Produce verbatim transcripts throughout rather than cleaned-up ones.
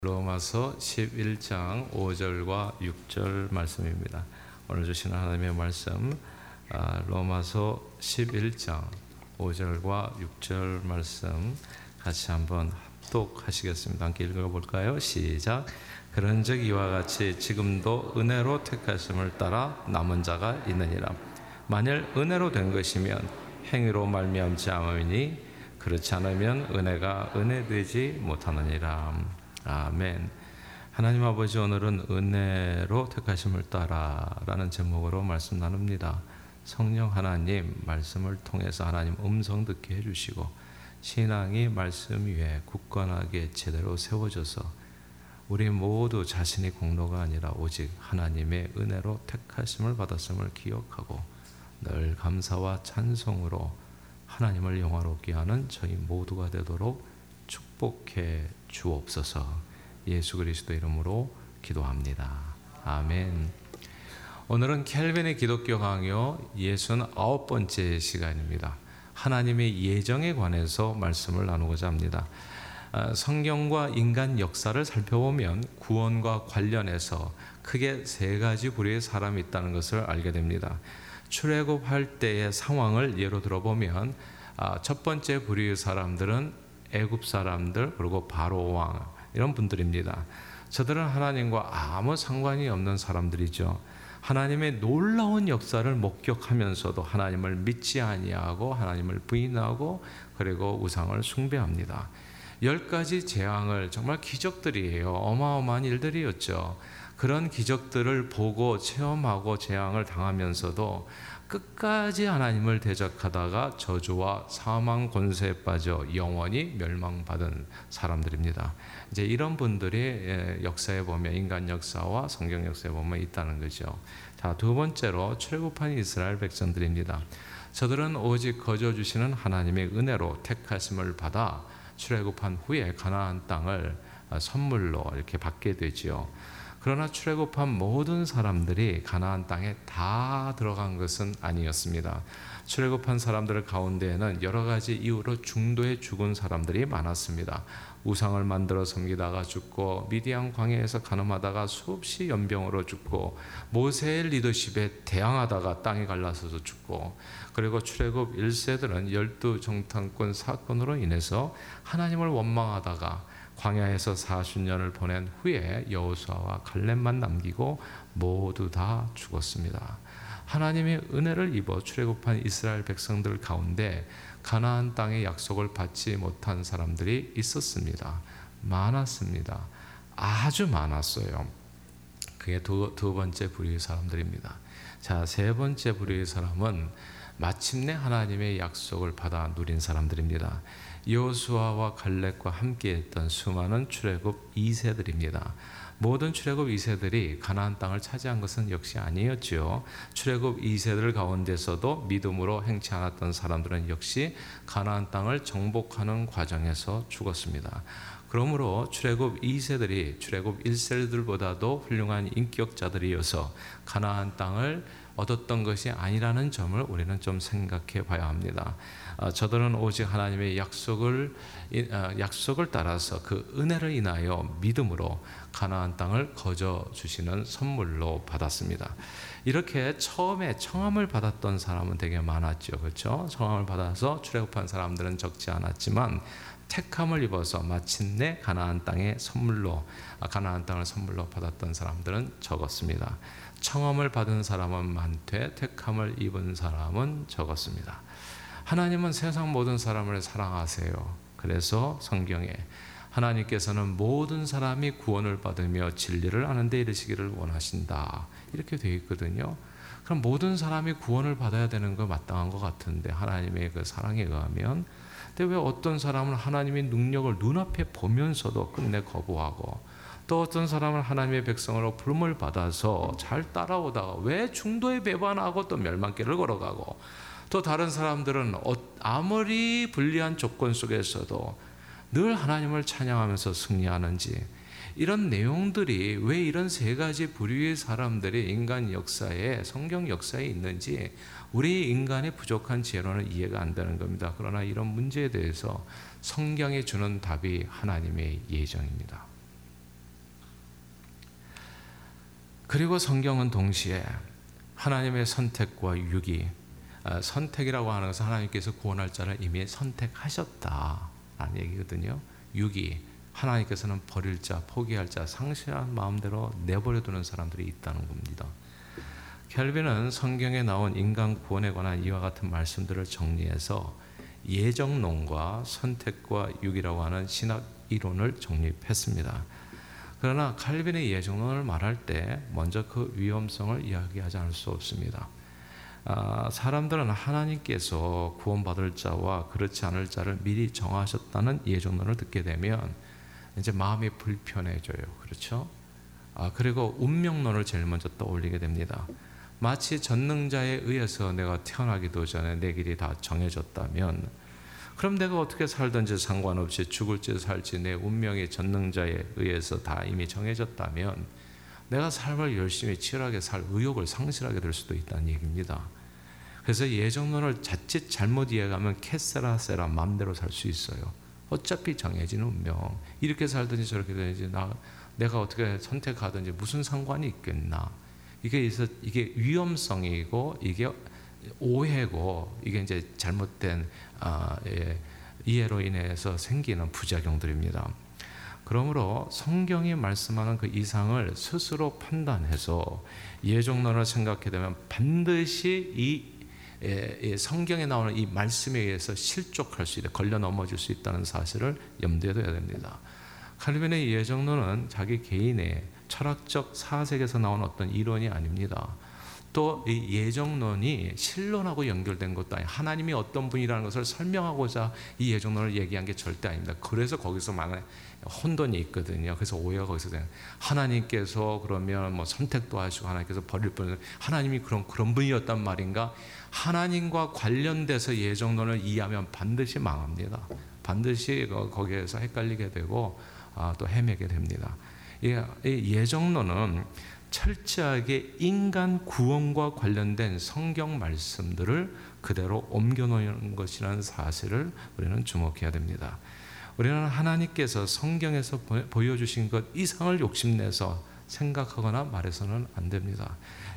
로마서 십일 장 오 절과 육 절 말씀입니다. 오늘 주시는 하나님의 말씀, 로마서 십일 장 오 절과 육 절 말씀 같이 한번 합독하시겠습니다. 함께 읽어볼까요? 시작. 그런즉 이와 같이 지금도 은혜로 택하심을 따라 남은 자가 있느니라. 만일 은혜로 된 것이면 행위로 말미암지 않으니 그렇지 않으면 은혜가 은혜되지 못하느니라. 아멘. 하나님 아버지, 오늘은 은혜로 택하심을 따라라는 제목으로 말씀 나눕니다. 성령 하나님 말씀을 통해서 하나님 음성 듣게 해주시고 신앙이 말씀 위에 굳건하게 제대로 세워져서 우리 모두 자신의 공로가 아니라 오직 하나님의 은혜로 택하심을 받았음을 기억하고 늘 감사와 찬송으로 하나님을 영화롭게 하는 저희 모두가 되도록 축복해 주옵소서. 예수 그리스도 이름으로 기도합니다. 아멘. 오늘은 켈빈의 기독교 강요 예순아홉 번째 시간입니다. 하나님의 예정에 관해서 말씀을 나누고자 합니다. 성경과 인간 역사를 살펴보면 구원과 관련해서 크게 세 가지 부류의 사람이 있다는 것을 알게 됩니다. 출애굽할 때의 상황을 예로 들어보면 첫 번째 부류의 사람들은 애굽 사람들, 그리고 바로 왕, 이런 분들입니다. 저들은 하나님과 아무 상관이 없는 사람들이죠. 하나님의 놀라운 역사를 목격하면서도 하나님을 믿지 아니하고 하나님을 부인하고 그리고 우상을 숭배합니다. 열 가지 재앙을, 정말 기적들이에요. 어마어마한 일들이었죠. 그런 기적들을 보고 체험하고 재앙을 당하면서도 끝까지 하나님을 대적하다가 저주와 사망 권세에 빠져 영원히 멸망받은 사람들입니다. 이제 이런 분들이 역사에 보면, 인간 역사와 성경 역사에 보면 있다는 거죠. 자, 두 번째로 출애굽한 이스라엘 백성들입니다. 저들은 오직 거저 주시는 하나님의 은혜로 택하심을 받아 출애굽한 후에 가나안 땅을 선물로 이렇게 받게 되지요. 그러나 출애굽한 모든 사람들이 가나안 땅에 다 들어간 것은 아니었습니다. 출애굽한 사람들 가운데에는 여러 가지 이유로 중도에 죽은 사람들이 많았습니다. 우상을 만들어 섬기다가 죽고, 미디안 광야에서 가늠하다가 수없이 연병으로 죽고, 모세의 리더십에 대항하다가 땅이 갈라서서 죽고, 그리고 출애굽 일 세들은 열두 정탐꾼 사건으로 인해서 하나님을 원망하다가 광야에서 사십 년을 보낸 후에 여호수아와 갈렙만 남기고 모두 다 죽었습니다. 하나님의 은혜를 입어 출애굽한 이스라엘 백성들 가운데 가나안 땅의 약속을 받지 못한 사람들이 있었습니다. 많았습니다. 아주 많았어요. 그게 두, 두 번째 부류의 사람들입니다. 자, 세 번째 부류의 사람은 마침내 하나님의 약속을 받아 누린 사람들입니다. 여호수아와 갈렙과 함께했던 수많은 출애굽 이 세들입니다. 모든 출애굽 이 세들이 가나안 땅을 차지한 것은 역시 아니었죠. 출애굽 이 세들 가운데서도 믿음으로 행치 않았던 사람들은 역시 가나안 땅을 정복하는 과정에서 죽었습니다. 그러므로 출애굽 이 세들이 출애굽 일 세들보다도 훌륭한 인격자들이어서 가나안 땅을 얻었던 것이 아니라는 점을 우리는 좀 생각해 봐야 합니다. 저들은 오직 하나님의 약속을 약속을 따라서 그 은혜를 인하여 믿음으로 가나안 땅을 거저 주시는 선물로 받았습니다. 이렇게 처음에 청함을 받았던 사람은 되게 많았죠, 그렇죠? 청함을 받아서 출애굽한 사람들은 적지 않았지만 택함을 입어서 마침내 가나안 땅의 선물로 가나안 땅을 선물로 받았던 사람들은 적었습니다. 청함을 받은 사람은 많되 택함을 입은 사람은 적었습니다. 하나님은 세상 모든 사람을 사랑하세요. 그래서 성경에 하나님께서는 모든 사람이 구원을 받으며 진리를 아는 데 이르시기를 원하신다, 이렇게 되어 있거든요. 그럼 모든 사람이 구원을 받아야 되는 거 마땅한 것 같은데, 하나님의 그 사랑에 의하면. 근데 왜 어떤 사람은 하나님의 능력을 눈앞에 보면서도 끝내 거부하고, 또 어떤 사람은 하나님의 백성으로 부름을 받아서 잘 따라오다가 왜 중도에 배반하고 또 멸망길을 걸어가고, 또 다른 사람들은 아무리 불리한 조건 속에서도 늘 하나님을 찬양하면서 승리하는지, 이런 내용들이 왜 이런 세 가지 부류의 사람들이 인간 역사에, 성경 역사에 있는지 우리 인간의 부족한 지혜로는 이해가 안 되는 겁니다. 그러나 이런 문제에 대해서 성경이 주는 답이 하나님의 예정입니다. 그리고 성경은 동시에 하나님의 선택과 유기, 선택이라고 하는 것은 하나님께서 구원할 자를 이미 선택하셨다라는 얘기거든요. 유기, 하나님께서는 버릴 자, 포기할 자, 상실한 마음대로 내버려 두는 사람들이 있다는 겁니다. 켈빈은 성경에 나온 인간 구원에 관한 이와 같은 말씀들을 정리해서 예정론과 선택과 유기라고 하는 신학 이론을 정립했습니다. 그러나 칼빈의 예정론을 말할 때 먼저 그 위험성을 이야기하지 않을 수 없습니다. 아, 사람들은 하나님께서 구원받을 자와 그렇지 않을 자를 미리 정하셨다는 예정론을 듣게 되면 이제 마음이 불편해져요. 그렇죠? 아, 그리고 운명론을 제일 먼저 떠올리게 됩니다. 마치 전능자에 의해서 내가 태어나기도 전에 내 길이 다 정해졌다면, 그럼 내가 어떻게 살든지 상관없이 죽을지 살지 내 운명이 전능자에 의해서 다 이미 정해졌다면 내가 삶을 열심히 치열하게 살 의욕을 상실하게 될 수도 있다는 얘기입니다. 그래서 예정론을 자칫 잘못 이해하면 캐세라세라 마음대로 살 수 있어요. 어차피 정해진 운명, 이렇게 살든지 저렇게 되든지 나, 내가 어떻게 선택하든지 무슨 상관이 있겠나. 이게 이게 위험성이고 이게 오해고 이게 이제 잘못된 아, 예, 이해로 인해서 생기는 부작용들입니다. 그러므로 성경이 말씀하는 그 이상을 스스로 판단해서 예정론을 생각하게 되면 반드시 이 예, 예, 성경에 나오는 이 말씀에 의해서 실족할 수 있다, 걸려 넘어질 수 있다는 사실을 염두에 둬야 됩니다. 칼빈의 예정론은 자기 개인의 철학적 사색에서 나온 어떤 이론이 아닙니다. 또 이 예정론이 신론하고 연결된 것도 아니에요. 하나님이 어떤 분이라는 것을 설명하고자 이 예정론을 얘기한 게 절대 아닙니다. 그래서 거기서 많은 혼돈이 있거든요. 그래서 오해가 거기서 돼요. 하나님께서 그러면 뭐 선택도 하시고 하나님께서 버릴 분, 하나님이 그런 그런 분이었단 말인가? 하나님과 관련돼서 예정론을 이해하면 반드시 망합니다. 반드시 거기에서 헷갈리게 되고 아, 또 헤매게 됩니다. 이 예정론은 철저하게 인간 구원과 관련된 성경 말씀들을 그대로 옮겨놓은 것이라는 사실을 우리는 주목해야 됩니다. 우리는 하나님께서 성경에서 보여주신 것 이상을 욕심내서 생각하거나 말해서는 안 됩니다.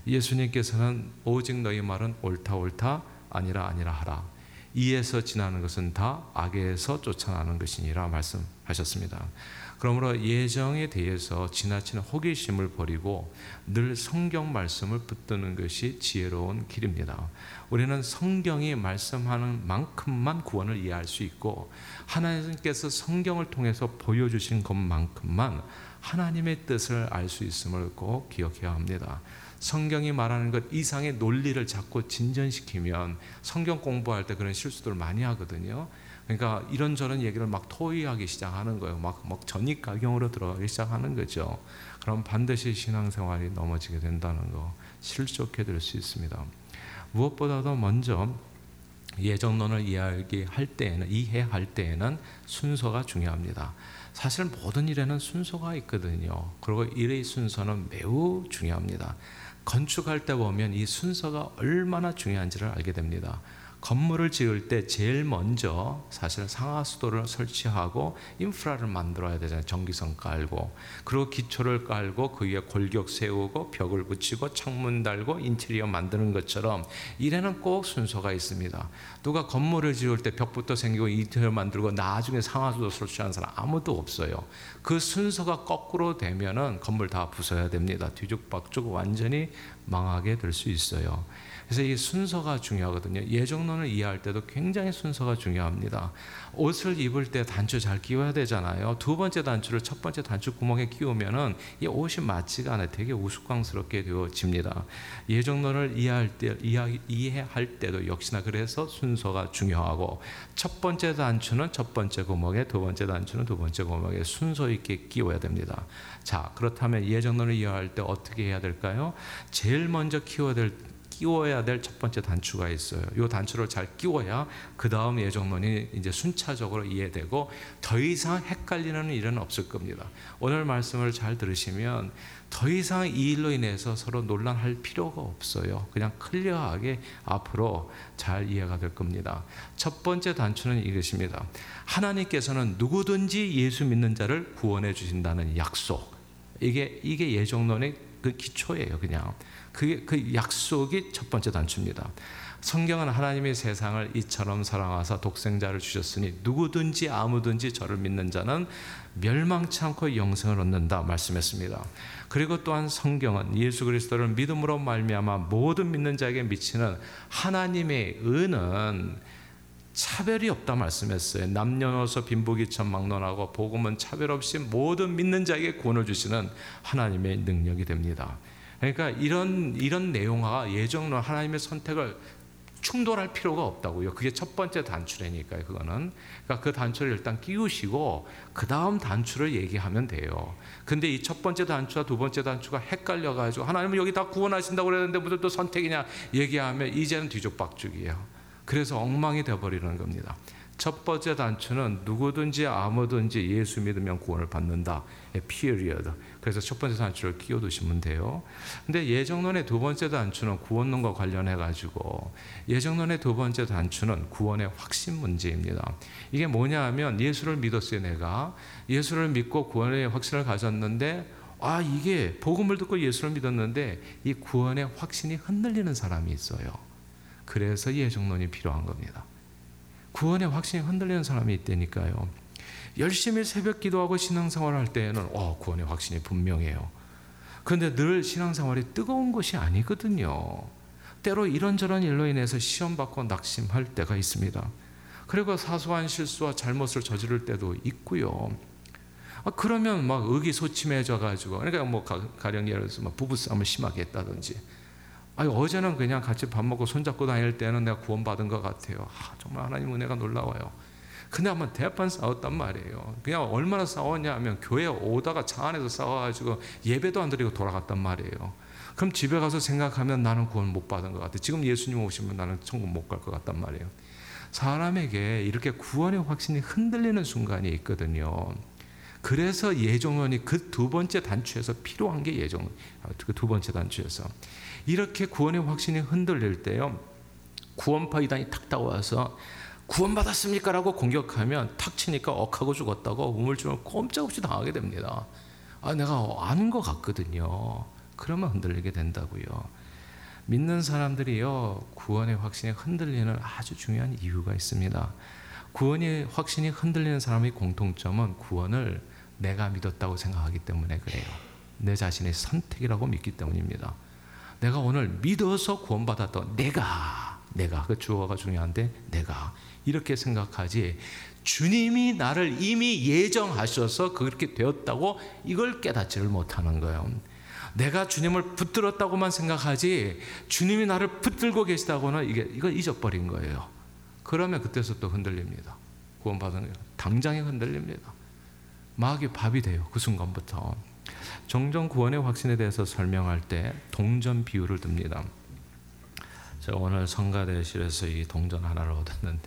예수님께서는 오직 너희 말은 옳다 옳다 아니라 아니라 하라. 이에서 지나는 것은 다 악에서 쫓아나는 것이니라 말씀하셨습니다. 그러므로 예정에 대해서 지나치는 호기심을 버리고 늘 성경 말씀을 붙드는 것이 지혜로운 길입니다. 우리는 성경이 말씀하는 만큼만 구원을 이해할 수 있고 하나님께서 성경을 통해서 보여주신 것만큼만 하나님의 뜻을 알 수 있음을 꼭 기억해야 합니다. 성경이 말하는 것 이상의 논리를 자꾸 진전시키면 성경 공부할 때 그런 실수들을 많이 하거든요. 그러니까 이런저런 얘기를 막 토의하기 시작하는 거예요. 막, 막 전입가경으로 들어가기 시작하는 거죠. 그럼 반드시 신앙생활이 넘어지게 된다는 거, 실족해 될 수 있습니다. 무엇보다도 먼저 예정론을 이해할 때에는, 이해할 때에는 순서가 중요합니다. 사실 모든 일에는 순서가 있거든요. 그리고 일의 순서는 매우 중요합니다. 건축할 때 보면 이 순서가 얼마나 중요한지를 알게 됩니다. 건물을 지을 때 제일 먼저 사실 상하수도를 설치하고 인프라를 만들어야 되잖아요. 전기선 깔고, 그리고 기초를 깔고 그 위에 골격 세우고 벽을 붙이고 창문 달고 인테리어 만드는 것처럼 일에는 꼭 순서가 있습니다. 누가 건물을 지을 때 벽부터 생기고 인테리어 만들고 나중에 상하수도 설치하는 사람 아무도 없어요. 그 순서가 거꾸로 되면은 건물 다 부숴야 됩니다. 뒤죽박죽 완전히 망하게 될 수 있어요. 그래서 이 순서가 중요하거든요. 예정론을 이해할 때도 굉장히 순서가 중요합니다. 옷을 입을 때 단추 잘 끼워야 되잖아요. 두 번째 단추를 첫 번째 단추 구멍에 끼우면은 이 옷이 맞지가 않아요. 되게 우스꽝스럽게 되어집니다. 예정론을 이해할 때, 이해, 이해할 때도 역시나 그래서 순서가 중요하고, 첫 번째 단추는 첫 번째 구멍에, 두 번째 단추는 두 번째 구멍에 순서 있게 끼워야 됩니다. 자, 그렇다면 예정론을 이해할 때 어떻게 해야 될까요? 제일 먼저 키워야 될 끼워야 될 첫 번째 단추가 있어요. 이 단추를 잘 끼워야 그 다음 예정론이 이제 순차적으로 이해되고 더 이상 헷갈리는 일은 없을 겁니다. 오늘 말씀을 잘 들으시면 더 이상 이 일로 인해서 서로 논란할 필요가 없어요. 그냥 클리어하게 앞으로 잘 이해가 될 겁니다. 첫 번째 단추는 이것입니다. 하나님께서는 누구든지 예수 믿는 자를 구원해 주신다는 약속. 이게 이게 예정론의 그 기초예요. 그냥 그게 그 약속이 첫 번째 단추입니다. 성경은 하나님이 세상을 이처럼 사랑하사 독생자를 주셨으니 누구든지 아무든지 저를 믿는 자는 멸망치 않고 영생을 얻는다 말씀했습니다. 그리고 또한 성경은 예수 그리스도를 믿음으로 말미암아 모든 믿는 자에게 미치는 하나님의 은은 차별이 없다 말씀했어요. 남녀노소 빈부귀천 막론하고 복음은 차별 없이 모든 믿는 자에게 구원을 주시는 하나님의 능력이 됩니다. 그러니까 이런 이런 내용과 예정론 하나님의 선택을 충돌할 필요가 없다고요. 그게 첫 번째 단추라니까요. 그거는 그러니까 그 단추를 일단 끼우시고 그 다음 단추를 얘기하면 돼요. 근데 이 첫 번째 단추와 두 번째 단추가 헷갈려가지고 하나님은 여기 다 구원하신다고 그랬는데 무슨 또 선택이냐 얘기하면 이제는 뒤죽박죽이에요. 그래서 엉망이 되어버리는 겁니다. 첫 번째 단추는 누구든지 아무든지 예수 믿으면 구원을 받는다. period. 그래서 첫 번째 단추를 끼워두시면 돼요. 근데 예정론의 두 번째 단추는 구원론과 관련해가지고 예정론의 두 번째 단추는 구원의 확신 문제입니다. 이게 뭐냐 하면 예수를 믿었어요. 내가 예수를 믿고 구원의 확신을 가졌는데 아 이게 복음을 듣고 예수를 믿었는데 이 구원의 확신이 흔들리는 사람이 있어요. 그래서 예정론이 필요한 겁니다. 구원의 확신이 흔들리는 사람이 있다니까요. 열심히 새벽 기도하고 신앙생활을 할 때에는 어, 구원의 확신이 분명해요. 그런데 늘 신앙생활이 뜨거운 것이 아니거든요. 때로 이런저런 일로 인해서 시험받고 낙심할 때가 있습니다. 그리고 사소한 실수와 잘못을 저지를 때도 있고요. 아, 그러면 막 의기소침해져 가지고 그러니까 뭐 가령 예를 들어서 막 부부싸움을 심하게 했다든지 아니, 어제는 그냥 같이 밥 먹고 손잡고 다닐 때는 내가 구원받은 것 같아요. 아, 정말 하나님 은혜가 놀라워요. 근데 한번 대판 싸웠단 말이에요. 그냥 얼마나 싸웠냐 하면 교회 오다가 차 안에서 싸워가지고 예배도 안 드리고 돌아갔단 말이에요. 그럼 집에 가서 생각하면 나는 구원 못 받은 것 같아. 지금 예수님 오시면 나는 천국 못 갈 것 같단 말이에요. 사람에게 이렇게 구원의 확신이 흔들리는 순간이 있거든요. 그래서 예정론이 그 두 번째 단추에서 필요한 게 예정, 그 두 번째 단추에서 이렇게 구원의 확신이 흔들릴 때요, 구원파 이단이 탁 다가와서 구원받았습니까? 라고 공격하면 탁 치니까 억하고 죽었다고 우물쭈물 꼼짝없이 당하게 됩니다. 아, 내가 아는 것 같거든요. 그러면 흔들리게 된다고요. 믿는 사람들이요, 구원의 확신이 흔들리는 아주 중요한 이유가 있습니다. 구원의 확신이 흔들리는 사람의 공통점은 구원을 내가 믿었다고 생각하기 때문에 그래요. 내 자신의 선택이라고 믿기 때문입니다. 내가 오늘 믿어서 구원받았다. 내가, 내가, 그 주어가 중요한데 내가 이렇게 생각하지 주님이 나를 이미 예정하셔서 그렇게 되었다고 이걸 깨닫지를 못하는 거예요. 내가 주님을 붙들었다고만 생각하지 주님이 나를 붙들고 계시다고는 이게 이걸 잊어버린 거예요. 그러면 그때서 또 흔들립니다. 구원받은 거예요. 당장에 흔들립니다. 마귀 밥이 돼요. 그 순간부터. 종종 구원의 확신에 대해서 설명할 때 동전 비유를 듭니다. 제가 오늘 성가대실에서 이 동전 하나를 얻었는데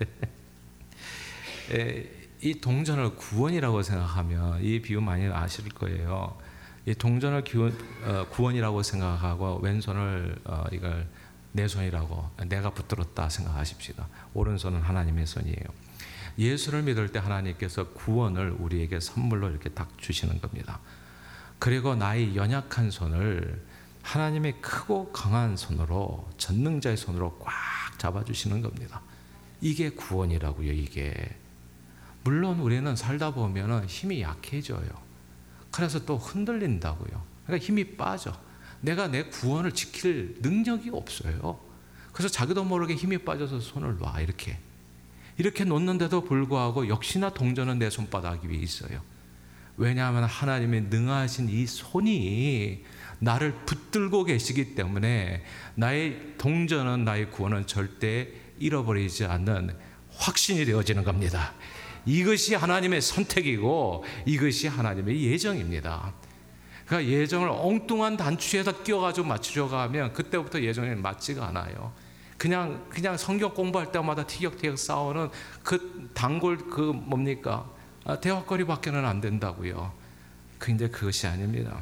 이 동전을 구원이라고 생각하면 이 비유 많이 아실 거예요. 이 동전을 기원, 어, 구원이라고 생각하고 왼손을 어, 이걸 내 손이라고 내가 붙들었다 생각하십시오. 오른손은 하나님의 손이에요. 예수를 믿을 때 하나님께서 구원을 우리에게 선물로 이렇게 딱 주시는 겁니다. 그리고 나의 연약한 손을 하나님의 크고 강한 손으로 전능자의 손으로 꽉 잡아주시는 겁니다. 이게 구원이라고요. 이게 물론 우리는 살다 보면 힘이 약해져요. 그래서 또 흔들린다고요. 그러니까 힘이 빠져. 내가 내 구원을 지킬 능력이 없어요. 그래서 자기도 모르게 힘이 빠져서 손을 놔 이렇게 이렇게 놓는데도 불구하고 역시나 동전은 내 손바닥 위에 있어요. 왜냐하면 하나님의 능하신 이 손이 나를 붙들고 계시기 때문에 나의 동전은 나의 구원은 절대 잃어버리지 않는 확신이 되어지는 겁니다. 이것이 하나님의 선택이고 이것이 하나님의 예정입니다. 그러니까 예정을 엉뚱한 단추에다 끼워가지고 맞추려고 하면 그때부터 예정이 맞지가 않아요. 그냥 그냥 성경 공부할 때마다 티격태격 싸우는 그 단골 그 뭡니까? 아, 대화거리밖에는 안 된다고요. 근데 그것이 아닙니다.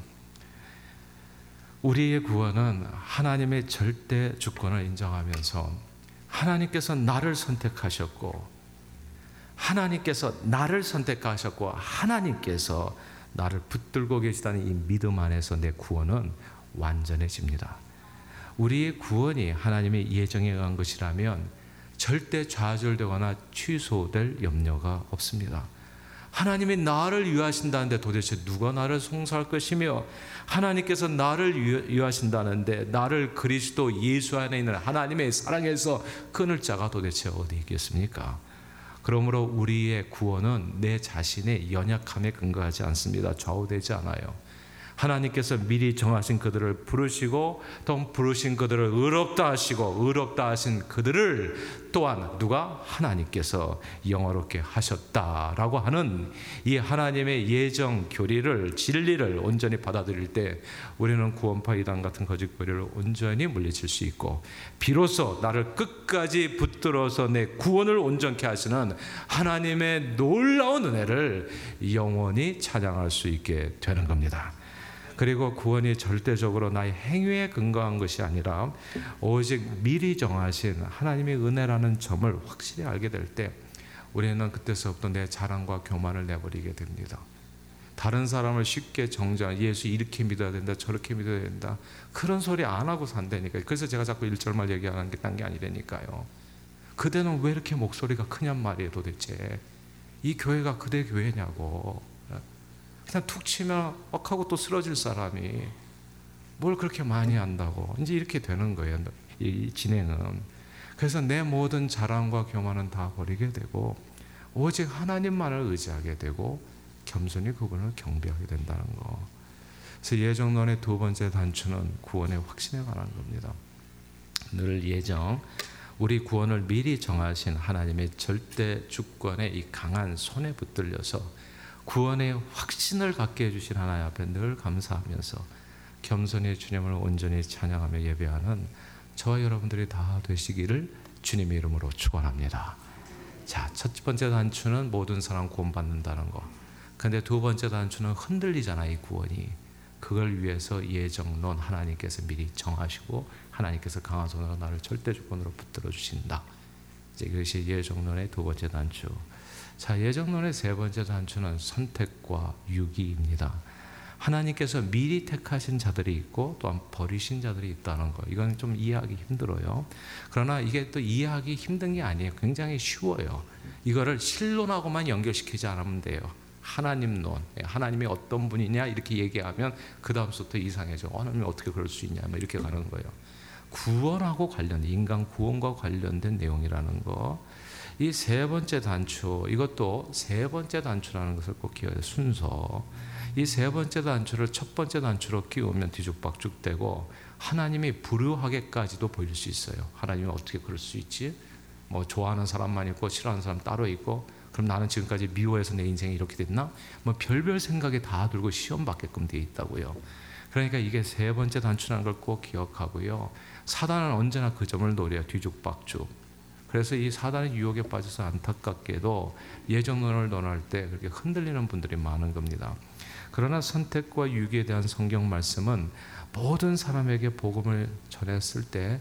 우리의 구원은 하나님의 절대 주권을 인정하면서 하나님께서 나를 선택하셨고 하나님께서 나를 선택하셨고 하나님께서 나를 붙들고 계시다는 이 믿음 안에서 내 구원은 완전해집니다. 우리의 구원이 하나님의 예정에 의한 것이라면 절대 좌절되거나 취소될 염려가 없습니다. 하나님이 나를 위하신다는데 도대체 누가 나를 송사할 것이며, 하나님께서 나를 위하신다는데 나를 그리스도 예수 안에 있는 하나님의 사랑에서 끊을 자가 도대체 어디 있겠습니까? 그러므로 우리의 구원은 내 자신의 연약함에 근거하지 않습니다. 좌우되지 않아요. 하나님께서 미리 정하신 그들을 부르시고 또 부르신 그들을 의롭다 하시고 의롭다 하신 그들을 또한 누가? 하나님께서 영화롭게 하셨다라고 하는 이 하나님의 예정 교리를, 진리를 온전히 받아들일 때 우리는 구원파 이단 같은 거짓거리를 온전히 물리칠 수 있고, 비로소 나를 끝까지 붙들어서 내 구원을 온전케 하시는 하나님의 놀라운 은혜를 영원히 찬양할 수 있게 되는 겁니다. 그리고 구원이 절대적으로 나의 행위에 근거한 것이 아니라 오직 미리 정하신 하나님의 은혜라는 점을 확실히 알게 될 때 우리는 그때서부터 내 자랑과 교만을 내버리게 됩니다. 다른 사람을 쉽게 정죄, 예수 이렇게 믿어야 된다, 저렇게 믿어야 된다, 그런 소리 안 하고 산다니까요. 그래서 제가 자꾸 일 절만 얘기하는 게 딴 게 아니라니까요. 그대는 왜 이렇게 목소리가 크냔 말이에요. 도대체 이 교회가 그대 교회냐고. 그냥 툭 치면 억 하고 또 쓰러질 사람이 뭘 그렇게 많이 한다고. 이제 이렇게 되는 거예요, 이 진행은. 그래서 내 모든 자랑과 교만은 다 버리게 되고 오직 하나님만을 의지하게 되고 겸손히 그분을 경배하게 된다는 거. 그래서 예정론의 두 번째 단추는 구원의 확신에 관한 겁니다. 늘 예정, 우리 구원을 미리 정하신 하나님의 절대 주권의 이 강한 손에 붙들려서 구원의 확신을 갖게 해주신 하나님 앞에 늘 감사하면서 겸손히 주님을 온전히 찬양하며 예배하는 저와 여러분들이 다 되시기를 주님의 이름으로 축원합니다. 자, 첫 번째 단추는 모든 사람 구원받는다는 거. 근데 두 번째 단추는 흔들리잖아, 이 구원이. 그걸 위해서 예정론 하나님께서 미리 정하시고 하나님께서 강한 손으로 나를 절대 주권으로 붙들어 주신다. 이제 그것이 예정론의 두 번째 단추. 자, 예정론의 세 번째 단추는 선택과 유기입니다. 하나님께서 미리 택하신 자들이 있고 또한 버리신 자들이 있다는 거. 이건 좀 이해하기 힘들어요. 그러나 이게 또 이해하기 힘든 게 아니에요. 굉장히 쉬워요. 이거를 신론하고만 연결시키지 않으면 돼요. 하나님론, 하나님이 어떤 분이냐 이렇게 얘기하면 그 다음부터 이상해져. 하나님이 어떻게 그럴 수 있냐 이렇게 가는 거예요. 구원하고 관련된, 인간 구원과 관련된 내용이라는 거. 이 세 번째 단추, 이것도 세 번째 단추라는 것을 꼭 기억해야 돼요. 순서. 이 세 번째 단추를 첫 번째 단추로 끼우면 뒤죽박죽되고 하나님이 불효하게까지도 보일 수 있어요. 하나님이 어떻게 그럴 수 있지? 뭐 좋아하는 사람만 있고 싫어하는 사람 따로 있고, 그럼 나는 지금까지 미워해서 내 인생이 이렇게 됐나? 뭐 별별 생각이 다 들고 시험 받게끔 되어 있다고요. 그러니까 이게 세 번째 단추라는 걸 꼭 기억하고요. 사단은 언제나 그 점을 노려요. 뒤죽박죽. 그래서 이 사단의 유혹에 빠져서 안타깝게도 예정론을 논할 때 그렇게 흔들리는 분들이 많은 겁니다. 그러나 선택과 유기에 대한 성경 말씀은 모든 사람에게 복음을 전했을 때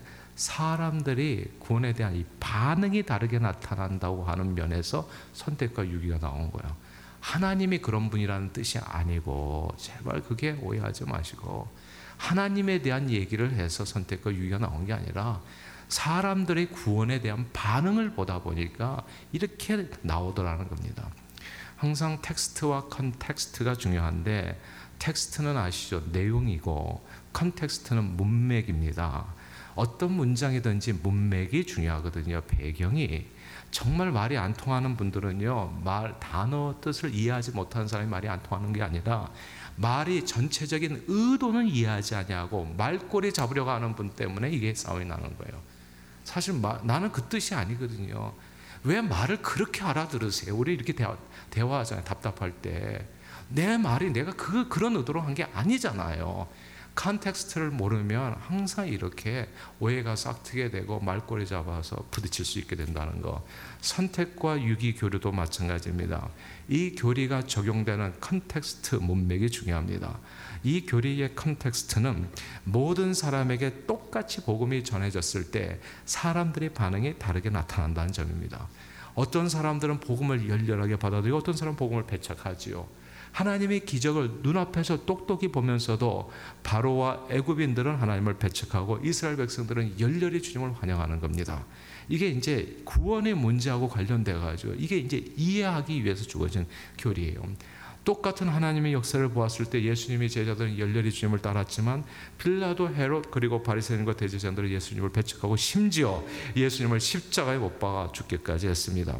사람들이 구원에 대한 이 반응이 다르게 나타난다고 하는 면에서 선택과 유기가 나온 거예요. 하나님이 그런 분이라는 뜻이 아니고, 제발 그게 오해하지 마시고, 하나님에 대한 얘기를 해서 선택과 유기가 나온 게 아니라 사람들의 구원에 대한 반응을 보다 보니까 이렇게 나오더라는 겁니다. 항상 텍스트와 컨텍스트가 중요한데, 텍스트는 아시죠? 내용이고 컨텍스트는 문맥입니다. 어떤 문장이든지 문맥이 중요하거든요. 배경이. 정말 말이 안 통하는 분들은요, 말 단어 뜻을 이해하지 못하는 사람이 말이 안 통하는 게 아니라 말이 전체적인 의도는 이해하지 않냐고 말꼬리 잡으려고 하는 분 때문에 이게 싸움이 나는 거예요. 사실 마, 나는 그 뜻이 아니거든요. 왜 말을 그렇게 알아들으세요? 우리 이렇게 대화, 대화하잖아요. 답답할 때 내 말이 내가 그, 그런 의도로 한 게 아니잖아요. 컨텍스트를 모르면 항상 이렇게 오해가 싹트게 되고 말꼬리 잡아서 부딪힐 수 있게 된다는 거. 선택과 유기 교류도 마찬가지입니다. 이 교리가 적용되는 컨텍스트 문맥이 중요합니다. 이 교리의 컨텍스트는 모든 사람에게 똑같이 복음이 전해졌을 때 사람들의 반응이 다르게 나타난다는 점입니다. 어떤 사람들은 복음을 열렬하게 받아들이고 어떤 사람은 복음을 배척하지요. 하나님의 기적을 눈앞에서 똑똑히 보면서도 바로와 애굽인들은 하나님을 배척하고 이스라엘 백성들은 열렬히 주님을 환영하는 겁니다. 이게 이제 구원의 문제하고 관련돼 가지고 이게 이제 이해하기 위해서 주어진 교리예요. 똑같은 하나님의 역사를 보았을 때 예수님의 제자들은 열렬히 주님을 따랐지만 빌라도, 헤롯 그리고 바리새인과 대제사장들은 예수님을 배척하고 심지어 예수님을 십자가에 못 박아 죽기까지 했습니다.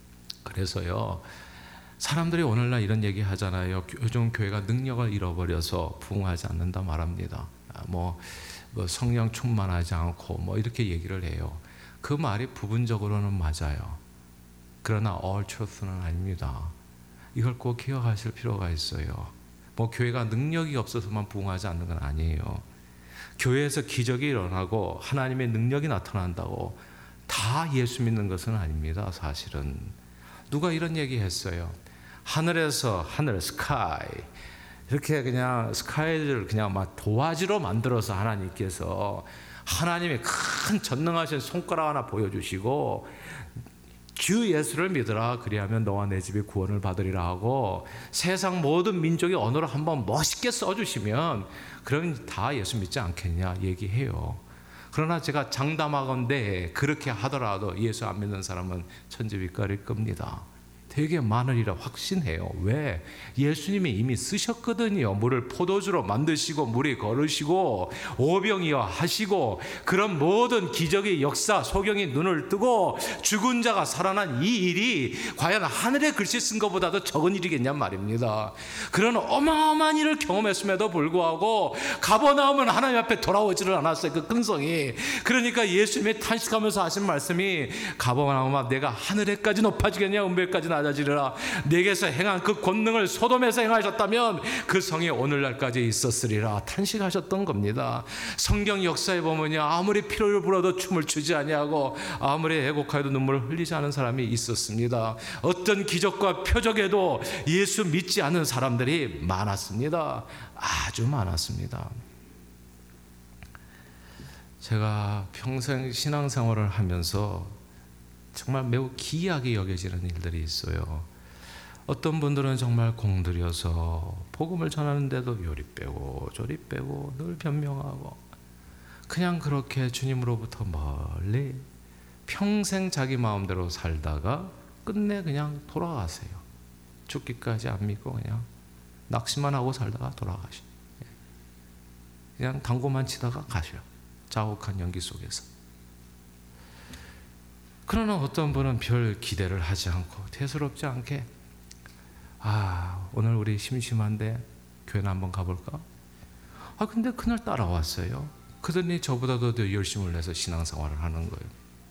그래서요, 사람들이 오늘날 이런 얘기 하잖아요. 요즘 교회가 능력을 잃어버려서 부흥하지 않는다 말합니다. 뭐, 뭐 성령 충만하지 않고 뭐 이렇게 얘기를 해요. 그 말이 부분적으로는 맞아요. 그러나 all truth는 아닙니다. 이걸 꼭 기억하실 필요가 있어요. 뭐 교회가 능력이 없어서만 부흥하지 않는 건 아니에요. 교회에서 기적이 일어나고 하나님의 능력이 나타난다고 다 예수 믿는 것은 아닙니다. 사실은 누가 이런 얘기 했어요. 하늘에서 하늘 스카이 이렇게 그냥 스카이를 그냥 막 도화지로 만들어서 하나님께서 하나님의 큰 전능하신 손가락 하나 보여주시고 주 예수를 믿으라 그리하면 너와 내 집이 구원을 받으리라 하고 세상 모든 민족의 언어로 한번 멋있게 써주시면 그러면 다 예수 믿지 않겠냐 얘기해요. 그러나 제가 장담하건대 그렇게 하더라도 예수 안 믿는 사람은 천지빛깔일 겁니다. 되게 많으리라 확신해요. 왜? 예수님이 이미 쓰셨거든요. 물을 포도주로 만드시고 물이 거르시고 오병이어 하시고 그런 모든 기적의 역사 소경이 눈을 뜨고 죽은 자가 살아난 이 일이 과연 하늘의 글씨 쓴 것보다도 적은 일이겠냔 말입니다. 그런 어마어마한 일을 경험했음에도 불구하고 가버나움은 하나님 앞에 돌아오지를 않았어요. 그 근성이. 그러니까 예수님이 탄식하면서 하신 말씀이 가버나움아 내가 하늘에까지 높아지겠냐 은배까지 낮아지리라. 내게서 행한 그 권능을 소돔에서 행하셨다면 그 성이 오늘날까지 있었으리라 탄식하셨던 겁니다. 성경 역사에 보면요, 아무리 피를 불어도 춤을 추지 아니하고 아무리 애곡하여도 눈물을 흘리지 않은 사람이 있었습니다. 어떤 기적과 표적에도 예수 믿지 않는 사람들이 많았습니다. 아주 많았습니다. 제가 평생 신앙생활을 하면서 정말 매우 기이하게 여겨지는 일들이 있어요. 어떤 분들은 정말 공들여서 복음을 전하는데도 요리 빼고 조리 빼고 늘 변명하고 그냥 그렇게 주님으로부터 멀리 평생 자기 마음대로 살다가 끝내 그냥 돌아가세요. 죽기까지 안 믿고 그냥 낚시만 하고 살다가 돌아가셔. 그냥 당구만 치다가 가셔. 자욱한 연기 속에서. 그러나 어떤 분은 별 기대를 하지 않고 대수롭지 않게 아 오늘 우리 심심한데 교회나 한번 가볼까? 아 근데 그날 따라왔어요. 그들이 저보다도 더 열심을 내서 신앙생활을 하는 거예요.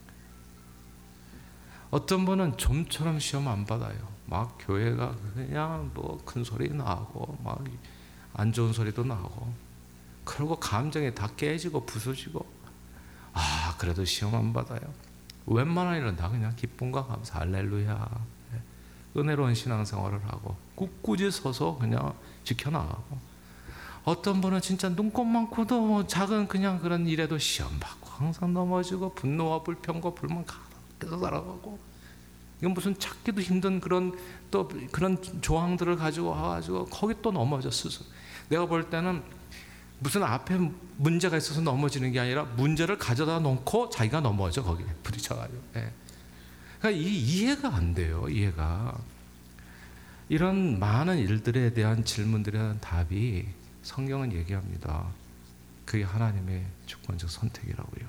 어떤 분은 좀처럼 시험 안 받아요. 막 교회가 그냥 뭐 큰 소리 나고 막 안 좋은 소리도 나고 그리고 감정이 다 깨지고 부서지고 아 그래도 시험 안 받아요. 웬만한 일은 다 그냥 기쁨과 감사 할렐루야 은혜로운 신앙생활을 하고 굳굳이 서서 그냥 지켜나가고 어떤 분은 진짜 눈곱 많고도 뭐 작은 그냥 그런 일에도 시험 받고 항상 넘어지고 분노와 불평과 불만 계속 살아가고 이건 무슨 찾기도 힘든 그런 또 그런 조항들을 가지고 와가지고 거기 또 넘어져 스스로. 내가 볼 때는 무슨 앞에 문제가 있어서 넘어지는 게 아니라 문제를 가져다 놓고 자기가 넘어져 거기에 부딪혀가지고. 예. 그러니까 이 이해가 안 돼요. 이해가. 이런 많은 일들에 대한 질문들에 대한 답이 성경은 얘기합니다. 그게 하나님의 주권적 선택이라고요.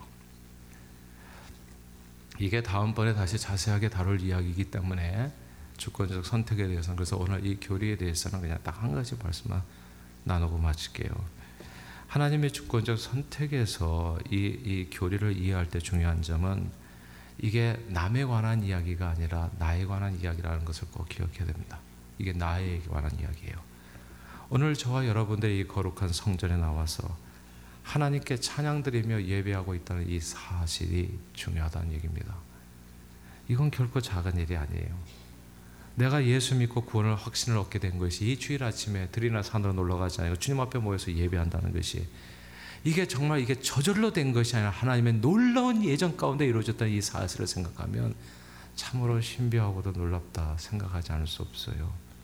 이게 다음번에 다시 자세하게 다룰 이야기이기 때문에 주권적 선택에 대해서는 그래서 오늘 이 교리에 대해서는 그냥 딱 한 가지 말씀만 나누고 마칠게요. 하나님의 주권적 선택에서 이, 이 교리를 이해할 때 중요한 점은 이게 남에 관한 이야기가 아니라 나에 관한 이야기라는 것을 꼭 기억해야 됩니다. 이게 나에 관한 이야기예요. 오늘 저와 여러분들이 이 거룩한 성전에 나와서 하나님께 찬양드리며 예배하고 있다는 이 사실이 중요하다는 얘기입니다. 이건 결코 작은 일이 아니에요. 내가 예수 믿고 구원을 확신을 얻게 된 것이 이 주일 아침에 들이나 산으로 놀러가지 않고 주님 앞에 모여서 예배한다는 것이 이게 정말 이게 저절로 된 것이 아니라 하나님의 놀라운 예정 가운데 이루어졌다는 이 사실을 생각하면 참으로 신비하고도 놀랍다 생각하지 않을 수 없어요.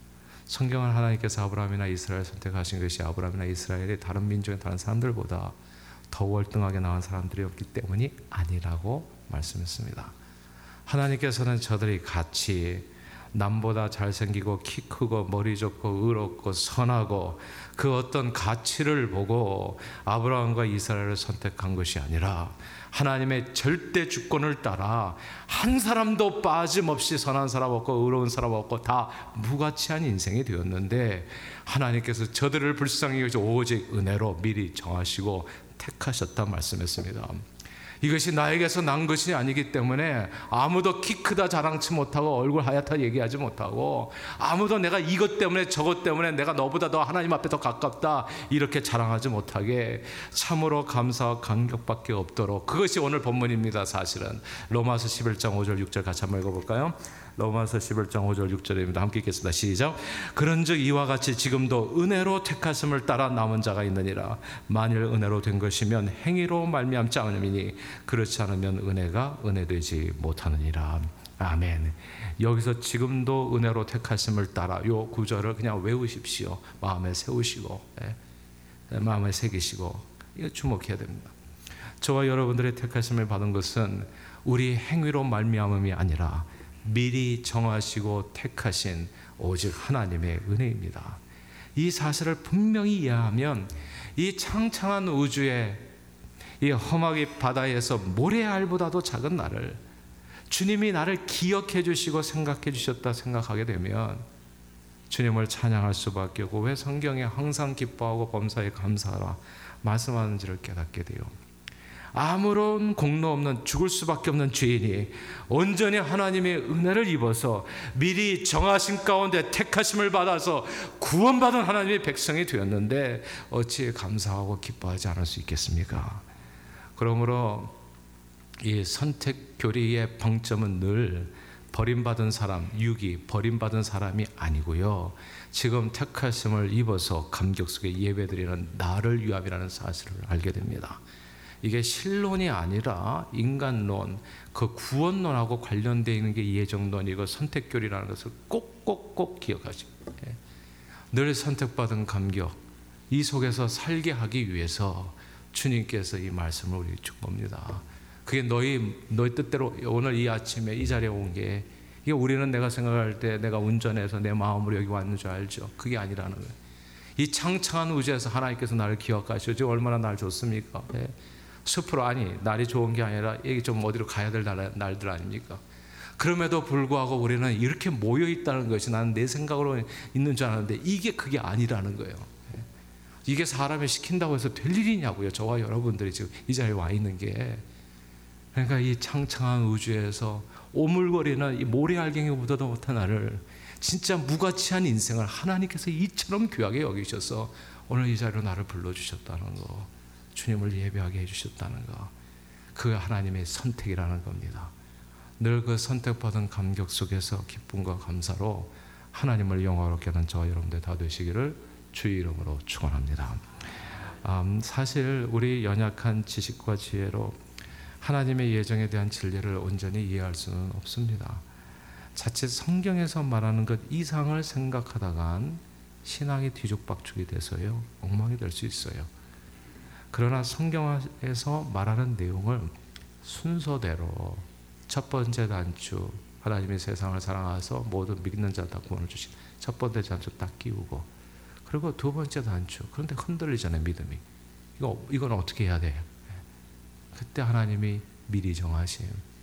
성경은 하나님께서 아브라함이나 이스라엘 선택하신 것이 아브라함이나 이스라엘이 다른 민족의 다른 사람들보다 더 월등하게 나은 사람들이었기 때문이 아니라고 말씀했습니다. 하나님께서는 저들이 같이 남보다 잘생기고 키 크고 머리 좋고 의롭고 선하고 그 어떤 가치를 보고 아브라함과 이스라엘을 선택한 것이 아니라 하나님의 절대 주권을 따라 한 사람도 빠짐없이 선한 사람 없고 의로운 사람 없고 다 무가치한 인생이 되었는데 하나님께서 저들을 불쌍히 여기서 오직 은혜로 미리 정하시고 택하셨다 말씀했습니다. 이것이 나에게서 난 것이 아니기 때문에 아무도 키 크다 자랑치 못하고 얼굴 하얗다 얘기하지 못하고 아무도 내가 이것 때문에 저것 때문에 내가 너보다 더 하나님 앞에 더 가깝다 이렇게 자랑하지 못하게 참으로 감사와 감격밖에 없도록, 그것이 오늘 본문입니다. 사실은 로마서 십일 장 오 절 육 절 같이 한번 읽어볼까요? 로마서 십일 장 오 절 육 절입니다. 함께 읽겠습니다. 시작. 그런즉 이와 같이 지금도 은혜로 택하심을 따라 남은 자가 있느니라. 만일 은혜로 된 것이면 행위로 말미암지 않음이니 그렇지 않으면 은혜가 은혜되지 못하느니라. 아멘. 여기서 지금도 은혜로 택하심을 따라, 요 구절을 그냥 외우십시오. 마음에 세우시고, 예. 마음에 새기시고, 이거 주목해야 됩니다. 저와 여러분들의 택하심을 받은 것은 우리 행위로 말미암음이 아니라 미리 정하시고 택하신 오직 하나님의 은혜입니다. 이 사실을 분명히 이해하면 이 창창한 우주의 이 험하게 바다에서 모래알보다도 작은 나를 주님이 나를 기억해 주시고 생각해 주셨다 생각하게 되면 주님을 찬양할 수밖에 없고, 왜 성경에 항상 기뻐하고 범사에 감사하라 말씀하는지를 깨닫게 돼요. 아무런 공로 없는 죽을 수밖에 없는 죄인이 온전히 하나님의 은혜를 입어서 미리 정하신 가운데 택하심을 받아서 구원받은 하나님의 백성이 되었는데 어찌 감사하고 기뻐하지 않을 수 있겠습니까? 그러므로 이 선택 교리의 방점은 늘 버림받은 사람, 유기, 버림받은 사람이 아니고요, 지금 택하심을 입어서 감격 속에 예배드리는 나를 위함이라는 사실을 알게 됩니다. 이게 신론이 아니라 인간론, 그 구원론하고 관련되어 있는 게 예정론이고 선택교리라는 것을 꼭꼭꼭 기억하시고, 늘 선택받은 감격, 이 속에서 살게 하기 위해서 주님께서 이 말씀을 우리에게 준 겁니다. 그게 너희 너희 뜻대로 오늘 이 아침에 이 자리에 온 게, 이게 우리는 내가 생각할 때 내가 운전해서 내 마음으로 여기 왔는 줄 알죠. 그게 아니라는 거예요. 이 창창한 우주에서 하나님께서 나를 기억하시죠. 얼마나 날 좋습니까? 네. 숲으로, 아니 날이 좋은 게 아니라 이게 좀 어디로 가야 될 날, 날들 아닙니까? 그럼에도 불구하고 우리는 이렇게 모여 있다는 것이, 나는 내 생각으로 있는 줄 알았는데 이게 그게 아니라는 거예요. 이게 사람이 시킨다고 해서 될 일이냐고요. 저와 여러분들이 지금 이 자리에 와 있는 게. 그러니까 이 창창한 우주에서 오물거리는 이 모래알갱이보다도 못한 나를, 진짜 무가치한 인생을 하나님께서 이처럼 귀하게 여기셔서 오늘 이 자리로 나를 불러주셨다는 거, 주님을 예배하게 해주셨다는 거, 그 하나님의 선택이라는 겁니다. 늘 그 선택받은 감격 속에서 기쁨과 감사로 하나님을 영화롭게 하는 저와 여러분들 다 되시기를 주의 이름으로 축원합니다. 음, 사실 우리 연약한 지식과 지혜로 하나님의 예정에 대한 진리를 온전히 이해할 수는 없습니다. 자칫 성경에서 말하는 것 이상을 생각하다간 신앙이 뒤죽박죽이 돼서요, 엉망이 될 수 있어요. 그러나 성경에서 말하는 내용을 순서대로 첫 번째 단추, 하나님이 세상을 사랑하셔서 모든 믿는 자 다 구원을 주신 첫 번째 단추 딱 끼우고, 그리고 두 번째 단추, 그런데 흔들리잖아요, 믿음이. 이거, 이건 어떻게 해야 돼? 그때 하나님이 미리 정하신,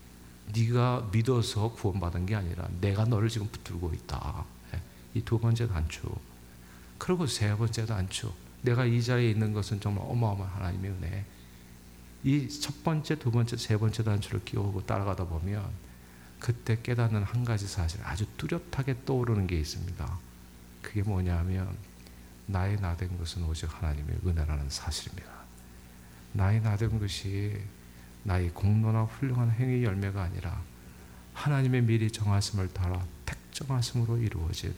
네가 믿어서 구원받은 게 아니라 내가 너를 지금 붙들고 있다. 이 두 번째 단추. 그리고 세 번째 단추, 내가 이 자리에 있는 것은 정말 어마어마한 하나님의 은혜. 이 첫 번째, 두 번째, 세 번째 단추를 끼우고 따라가다 보면 그때 깨닫는 한 가지 사실, 아주 뚜렷하게 떠오르는 게 있습니다. 그게 뭐냐면 나의 나된 것은 오직 하나님의 은혜라는 사실입니다. 나의 나된 것이 나의 공로나 훌륭한 행위 열매가 아니라 하나님의 미리 정하심을 따라 택정하심으로 이루어진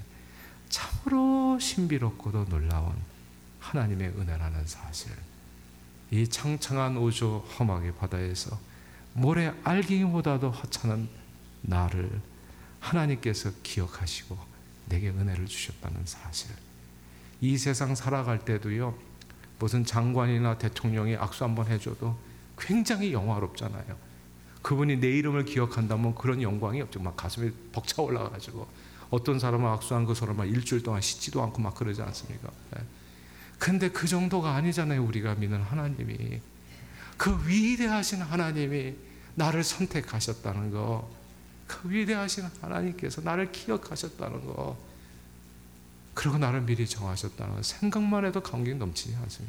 참으로 신비롭고도 놀라운 하나님의 은혜라는 사실. 이 창창한 우주 험하게 바다에서 모래 알갱이보다도 하찮은 나를 하나님께서 기억하시고 내게 은혜를 주셨다는 사실. 이 세상 살아갈 때도요, 무슨 장관이나 대통령이 악수 한번 해줘도 굉장히 영화롭잖아요. 그분이 내 이름을 기억한다면 그런 영광이 없죠. 막 가슴이 벅차 올라가지고 어떤 사람은 악수한 그 사람은 일주일 동안 씻지도 않고 막 그러지 않습니까? 근데 그 정도가 아니잖아요. 우리가 믿는 하나님이, 그 위대하신 하나님이 나를 선택하셨다는 거, 그 위대하신 하나님께서 나를 기억하셨다는 거, 그리고 나를 미리 정하셨다는 거, 생각만 해도 감격이 넘치지 않습니까?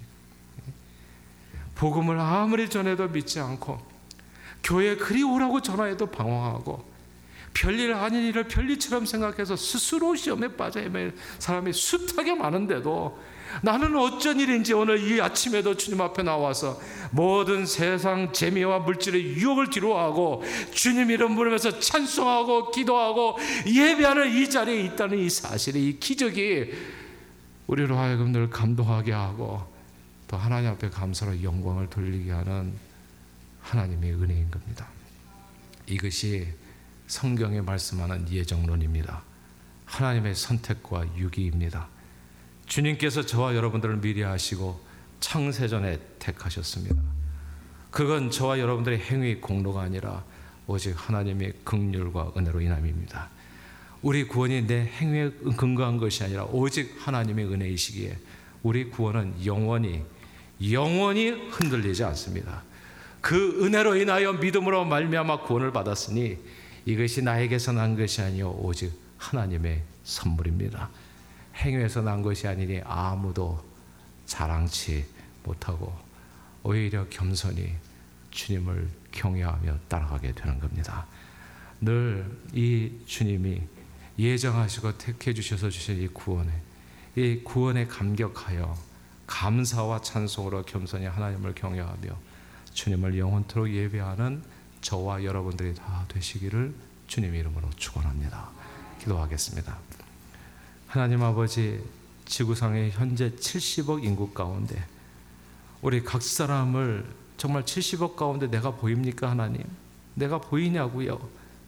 복음을 아무리 전해도 믿지 않고, 교회 그리 오라고 전화해도 방황하고, 별일 아닌 일을 별일처럼 생각해서 스스로 시험에 빠져 헤매는 사람이 숱하게 많은데도 나는 어쩐 일인지 오늘 이 아침에도 주님 앞에 나와서 모든 세상 재미와 물질의 유혹을 뒤로하고 주님 이름 부르면서 찬송하고 기도하고 예배하는 이 자리에 있다는 이 사실이, 이 기적이 우리로 하여금 늘 감동하게 하고 또 하나님 앞에 감사로 영광을 돌리게 하는 하나님의 은혜인 겁니다. 이것이 성경에 말씀하는 예정론입니다. 하나님의 선택과 유기입니다. 주님께서 저와 여러분들을 미리 하시고 창세전에 택하셨습니다. 그건 저와 여러분들의 행위 공로가 아니라 오직 하나님의 긍휼과 은혜로 인함입니다. 우리 구원이 내 행위에 근거한 것이 아니라 오직 하나님의 은혜이시기에 우리 구원은 영원히 영원히 흔들리지 않습니다. 그 은혜로 인하여 믿음으로 말미암아 구원을 받았으니 이것이 나에게서 난 것이 아니요 오직 하나님의 선물입니다. 행위에서 난 것이 아니니 아무도 자랑치 못하고 오히려 겸손히 주님을 경외하며 따라가게 되는 겁니다. 늘 이 주님이 예정하시고 택해 주셔서 주신 이 구원에, 이 구원에 감격하여 감사와 찬송으로 겸손히 하나님을 경외하며 주님을 영원토록 예배하는 저와 여러분들이 다 되시기를 주님 이름으로 축원합니다. 기도하겠습니다. 하나님 아버지, 지구상의 현재 칠십억 인구 가운데 우리 각 사람을 정말 칠십억 가운데 내가 보입니까 하나님? 내가 보이냐고요?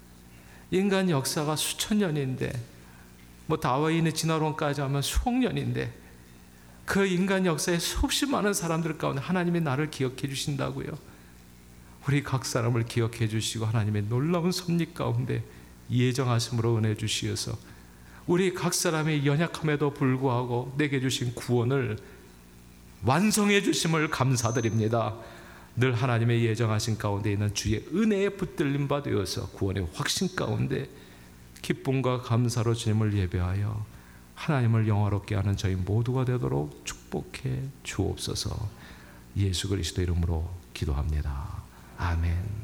인간 역사가 수천 년인데 뭐 다윈의 진화론까지 하면 수억 년인데 그 인간 역사에 수없이 많은 사람들 가운데 하나님이 나를 기억해 주신다고요. 우리 각 사람을 기억해 주시고 하나님의 놀라운 섭리 가운데 예정하심으로 은혜 주시어서 우리 각 사람의 연약함에도 불구하고 내게 주신 구원을 완성해 주심을 감사드립니다. 늘 하나님의 예정하신 가운데 있는 주의 은혜에 붙들림 바 되어서 구원의 확신 가운데 기쁨과 감사로 주님을 예배하여 하나님을 영화롭게 하는 저희 모두가 되도록 축복해 주옵소서. 예수 그리스도 이름으로 기도합니다. 아멘.